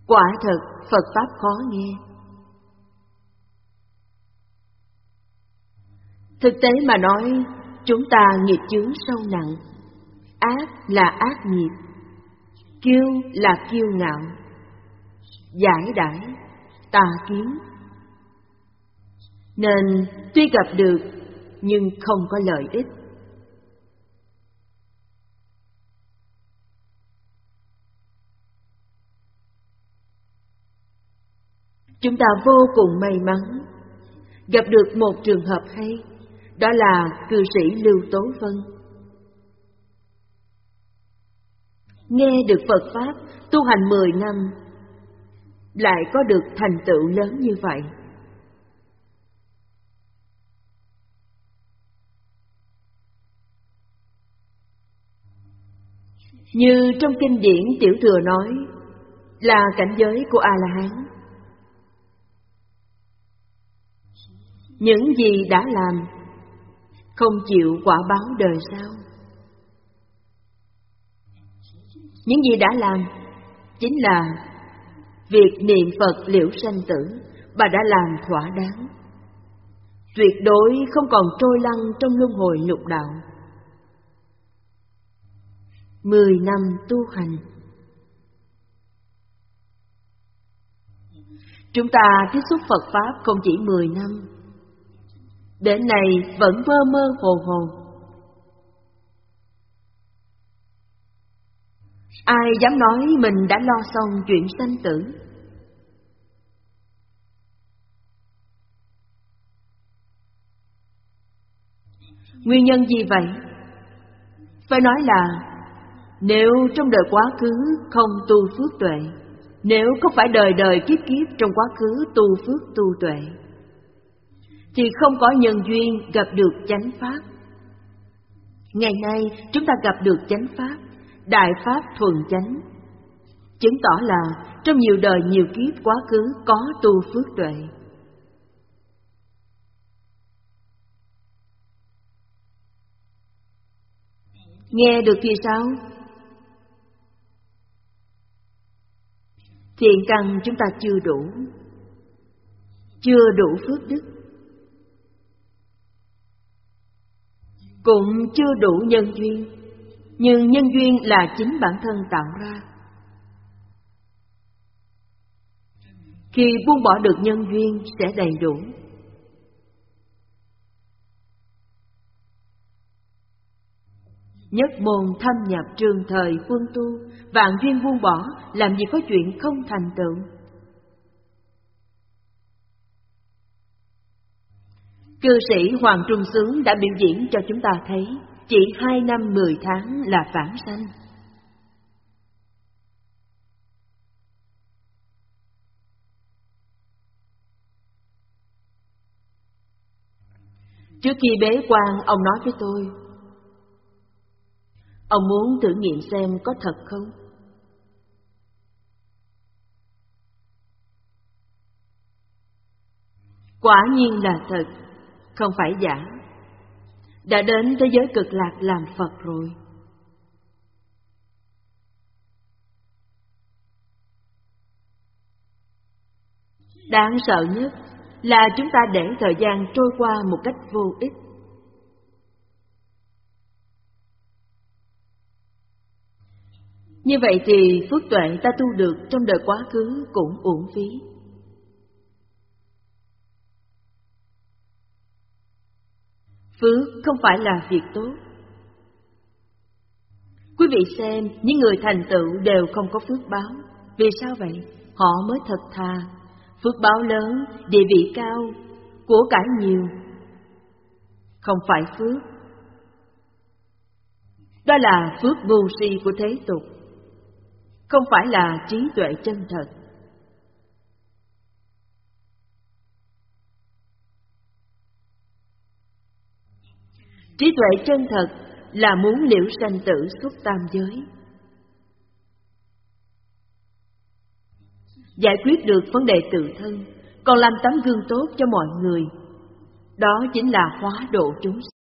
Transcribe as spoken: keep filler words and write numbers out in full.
Quả thật, Phật Pháp khó nghe. Thực tế mà nói, chúng ta nghiệp chướng sâu nặng. Ác là ác nghiệp, kiêu là kiêu ngạo, giải đãi, tà kiến. Nên tuy gặp được nhưng không có lợi ích. Chúng ta vô cùng may mắn gặp được một trường hợp hay, đó là cư sĩ Lưu Tố Vân. Nghe được Phật Pháp, tu hành mười năm, lại có được thành tựu lớn như vậy. Như trong kinh điển Tiểu Thừa nói, là cảnh giới của A-la-hán. Những gì đã làm, không chịu quả báo đời sau. Những gì đã làm chính là việc niệm Phật liễu sanh tử, bà đã làm thỏa đáng. Tuyệt đối không còn trôi lăn trong luân hồi lục đạo. Mười năm tu hành. Chúng ta tiếp xúc Phật Pháp không chỉ mười năm, đến nay vẫn mơ mơ hồ hồ. Ai dám nói mình đã lo xong chuyện sanh tử? Nguyên nhân gì vậy? Phải nói là nếu trong đời quá khứ không tu phước tuệ, nếu không phải đời đời kiếp kiếp trong quá khứ tu phước tu tuệ, thì không có nhân duyên gặp được chánh Pháp. Ngày nay chúng ta gặp được chánh Pháp, Đại Pháp thuần chánh, chứng tỏ là trong nhiều đời nhiều kiếp quá khứ có tu phước tuệ. Nghe được thì sao? Thiện căn chúng ta chưa đủ, chưa đủ phước đức, cũng chưa đủ nhân duyên. Nhưng nhân duyên là chính bản thân tạo ra. Khi buông bỏ được nhân duyên sẽ đầy đủ. Nhất môn thâm nhập trường thời quân tu, vạn duyên buông bỏ, làm gì có chuyện không thành tựu. Cư sĩ Hoàng Trung Xướng đã biểu diễn cho chúng ta thấy, chỉ hai năm mười tháng là vãng sanh. Trước khi bế quan, ông nói với tôi, ông muốn thử nghiệm xem có thật không? Quả nhiên là thật, không phải giả. Đã đến thế giới cực lạc làm Phật rồi. Đáng sợ nhất là chúng ta để thời gian trôi qua một cách vô ích. Như vậy thì phước tuệ ta tu được trong đời quá khứ cũng uổng phí. Phước không phải là việc tốt. Quý vị xem, những người thành tựu đều không có phước báo. Vì sao vậy? Họ mới thật thà, phước báo lớn, địa vị cao, của cải nhiều. Không phải phước. Đó là phước ngu si của thế tục, không phải là trí tuệ chân thật. Trí tuệ chân thật là muốn liễu sanh tử xuất tam giới, giải quyết được vấn đề tự thân, còn làm tấm gương tốt cho mọi người. Đó chính là hóa độ chúng sinh.